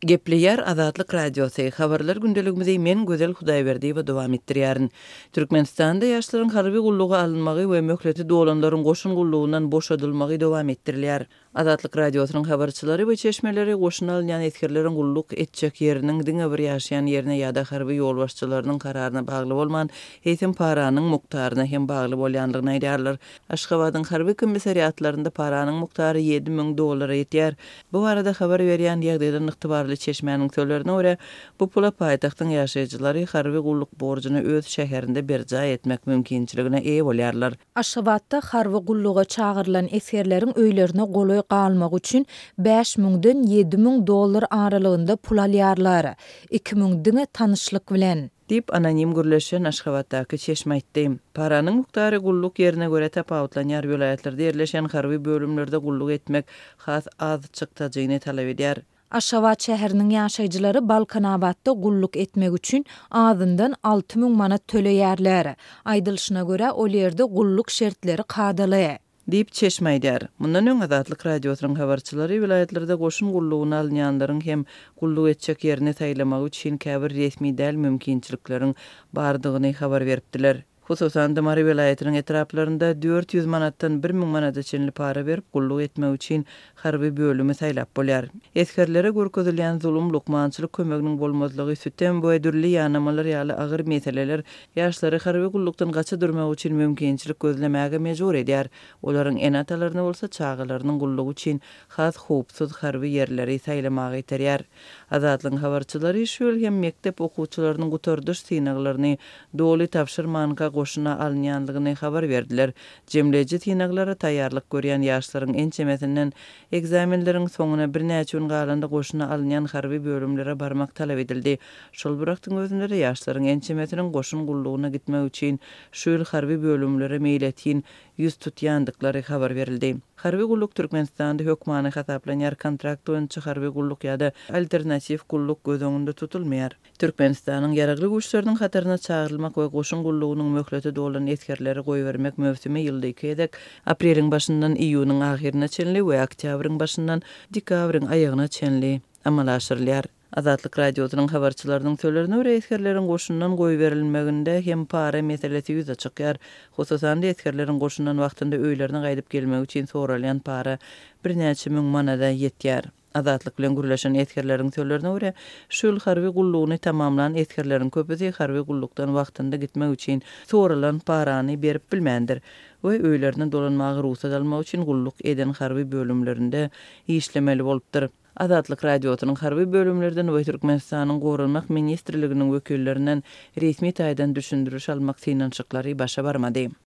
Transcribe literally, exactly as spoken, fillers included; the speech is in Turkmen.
Gepleyer Azatlyk Radiosu habarlar gündeligimizi men Gözel Hudaýberdiýew dowam etdirýärin. Türkmenistanda ýaşlaryň harby gullugy alynmagy we möhleti dolanlaryň goşun gullugundan boşadylmagy dowam etdirilýär. Azatlyk Radiosynyň habarçylary we çeşmeleri goşun alýan etkerleriň gulluk etjek ýeriniň diňe bir ýaşaýan ýerine ýa-da harby ýol başçylarynyň kararyna bagly bolman heýtem paranyň muktaryna hem bagly bolýanlygyny aýdýarlar. Aşgabatyň harby komisariatlarynda paranyň muktary ýedi miň dollara ýetýär. Bu barada habar berýän ýagdaýdan ygtybarly çeşmenin töllerine göre bu pula paýtagtyň ýaşaýjylary harby gulluk borjyny öz şäherinde berja etmek mümkinçiligine eýe bolýarlar. Aşgabatda harby gulluga çağırılan eskerleriň öýlerine goly galmak üçin beş miňden ýedi miň dollar aralygynda pul alýarlar. iki miň diňe tanyşlyk bilen Dip anonim gürleşen Aşgabatdaky çeşme aýtdy. Paranyň muktary gulluk ýerine göre tapawutlanýar welaýatlarda ýerleşen harby bölümlerde gulluk etmek has az çyktagyny talap edýär. Aşgabat şäheriniň ýaşaýjylary Balkanabatda gulluk etmek üçin azyndan alty miň manat töleýärler. Aýdylşyna görä ol ýerde gulluk şertleri kadaly. Dip çeşme aýdýar. Mundan öň Azatlyk Radiosynyň habarçylary welaýatlarda goşun gullugyny alýanlaryň hem gulluk etjek ýerini taýlamak üçin käbir resmi däl mümkinçilikleriň bardygyny habar beripdiler. Hususan Dymary welaýatynyň etraplarynda dört ýüz manatdan bir miň manata çenli para berip gulluk etmek üçin harby bölümi taýlap bolýar. Eskerlere görkezilýän zulum, lukmançylyk kömeginiň bolmazlygy sütem bu edürli ýanamalar ýaly agyr meseleler ýaşlary harby gullukdan gaça durmak üçin mümkinçilik gözlemäge mejbur edýär. Olaryň enatalaryna bolsa çağalarynyň gullugy üçin has hupsuz harby ýerleri taýlamagy ýeterýär. Azatlyň habarçylary şol hem mektep okuwçylarynyň gutardyrş synaglaryny doly tapşyrmanka goşuna alınýanlygyny habar berdiler. Jemleji synaglara taýýarlyk görýän ýaşlaryň ençemesinden egzaminleriň soňuna bir näçe gün galanda goşuna alynýan harby bölümlere barmak talap edildi. Şol bırakdyň özünde de ýaşlaryň ençemesiniň goşun gullugyna gitmek üçin şol harby bölümlere meýletin ýüz tutýandyklary habar berildi. Harby gulluk Türkmenistanda hökmany hasaplanýar kontrakt boýunça harby gulluk ýa-da alternativ gulluk göz öňünde tutulmaýar. Türkmenistanyň ýaragly güýçläriniň hataryna çağırylmak we goşun gullugynyň möhleti dolan etkerleri goýbermek mövsümi ýylda iki edek apreliň başyndan iýunyň ahyrına çenli we oktýabryň başyndan dekabryň aýagyna çenli amalaşdyrylýar. Azatlyk Radiosynyň habarçylarynyň sözlerine görä eskerleriň goşundan goý berilmeginde hem para meselesi ýüze çykýar. Hususan da eskerleriň goşundan wagtynda öýlerine gaýdyp gelmek üçin soralýan para bir näçe miň manada ýetýär. Azatlyk bilen gürleşen etkerleriň sözlerine görä şol harby gullugyny tamamlanan etkerleriň köpüsi harby gullukdan wagtynda gitmek üçin soralan parany berip bilmendir we öýlerine dolanmagy ruhsat almak üçin gulluk eden harby bölümlerinde işlemeli bolupdyr. Azatlyk Radiosynyň harby bölümlerden we Türkmenistanyň Gorunmak ministrliginiň wekillerinden resmi taýdan düşündürüş almak synançyklary başa barmady.